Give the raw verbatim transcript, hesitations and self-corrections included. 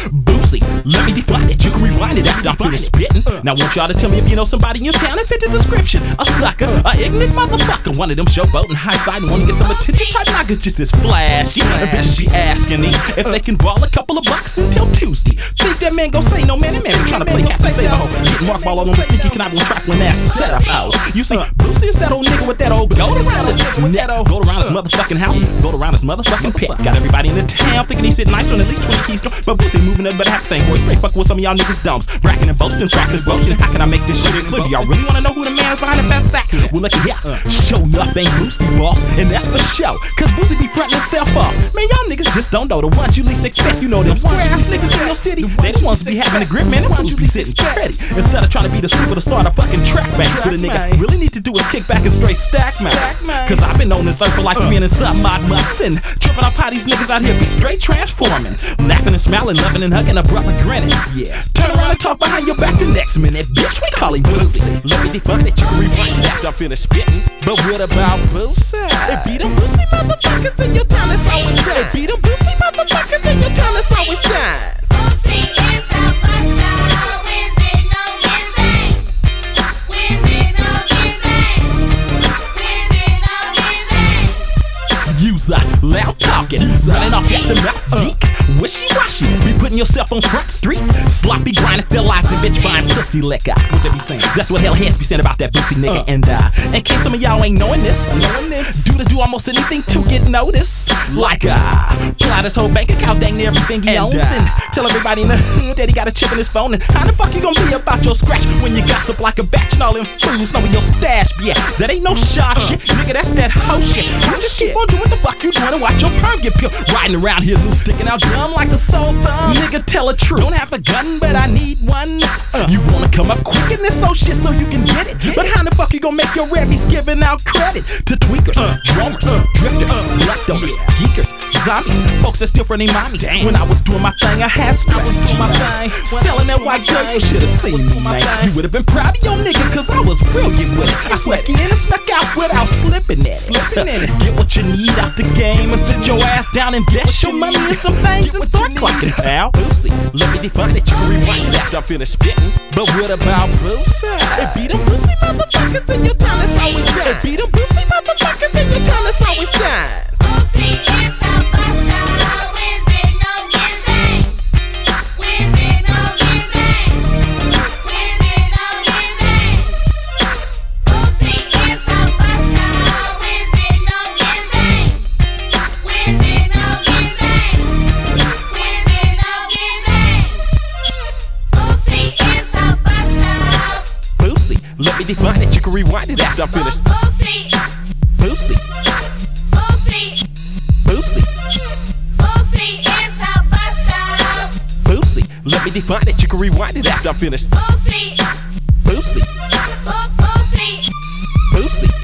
Boosie, let me define it. You can rewind it after I'm finished spitting. Now I want y'all to tell me if you know somebody in your town that fit the description. A sucker, a ignorant motherfucker, one of them showboating high side and wanna get some attention type knockers just as flashy. And bitch, she asking me if they can ball a couple of bucks until Tuesday. Think that man gon' say no, man, that man be trying to play Captain Save a Hoe. Getting Mark Ball on the sneaky, can I on track when that set up house. You see, Boosie is that old nigga with that old gold around his neck. Go around his motherfucking house, go around his motherfucking pet. Got everybody in the town thinking he sit nice on at least twenty keys. But Boosie moving up, but I have to think, boy, straight fucking with some of y'all niggas dumbs. Bracking and boasting, cracking and boasting. How can I make this shit clear? Y'all really wanna know who the man is behind the best sack? Well, look at here. Showing up ain't Boosie, boss, and that's for show. Cause Boosie be frontin' himself up. Man, y'all niggas just don't know the ones you least expect. You know them square ass niggas in your city. They the ones be having the grip, man. The ones you be sitting pretty. Instead of trying to be the super to start a fucking track back. What a nigga really need to do is kick back and straight stack, man. Cause I've been on this earth for like three and something odd months. And tripping up how these niggas out here be straight transforming. Laughing and smiling, loving and hugging, a brother grinning. Yeah. Turn around and talk behind your back the next minute. Bitch, we call him Boosie. Let me define it, you can rewind it after I'm finished spitting. But what about Boosie? It be them Boosie motherfuckers in your town that's always done. It be them Boosie motherfuckers in your town that's always done. Boosie is a buster. Wins it, no wins it. Wins it, no wins it. Wins it, no wins it. Use a loud talking, running off at the mouth deep. Wishy-washy, be putting yourself on front street. Sloppy grinding, feel eyes and bitch buying pussy liquor. What they be saying? That's what hell heads be saying about that Boosie nigga. Uh. And uh, in case some of y'all ain't knowing this, knowing this, do to do almost anything to get noticed. Like uh, pull out his whole bank account, dang near everything he and, owns, uh, and tell everybody in the hood that he got a chip in his phone. And how the fuck you gonna be about your scratch when you gossip like a batch and all them fools knowing your stash? Yeah, that ain't no sharp uh. shit, nigga. That's that hoe shit. You just keep on doing what the fuck you doing and watch your perm get peeled. Riding around here loose, sticking out dumb like a soul thumb. Nigga, tell the truth. Don't have a gun, but I need one. Uh, you wanna come up quick in this old shit so you can get it? But how the fuck you gonna make your rappies giving out credit to tweakers, uh, drummers, uh, drifters, uh, leftovers, yeah. geekers, zombies, folks that steal from their mommies? Damn. When I was doing my thing, I had I was doing my thing. Selling that white girl, you should've seen me, man. You would've been proud of your nigga, cause I was brilliant with it. I snuck in and snuck out without slipping at it. Get what you need out the game and sit your ass down and invest your money in some things and start clocking. Pal, Boosie, let me define it, you can rewind it after I'm finished spitting. But what about Boosie? It be them Boosie motherfuckers in your town that's always done. It be them Boosie motherfuckers in your town that's always done. Boosie is a buster. Wins it, no wins it. Wins it, no wins it. Wins it, no wins it. Boosie is a buster. Wins it, no wins it. Wins it, no wins it. Wins it, no wins it. Boosie is a buster. Boosie, let me define it, you can rewind it after I'm finished. Boosie. Boosie. Boosie. Boosie. Boosie is a buster. Boosie, let me define it, you can rewind it after I'm finished. Boosie. Boosie. Bo- Boosie. Boosie.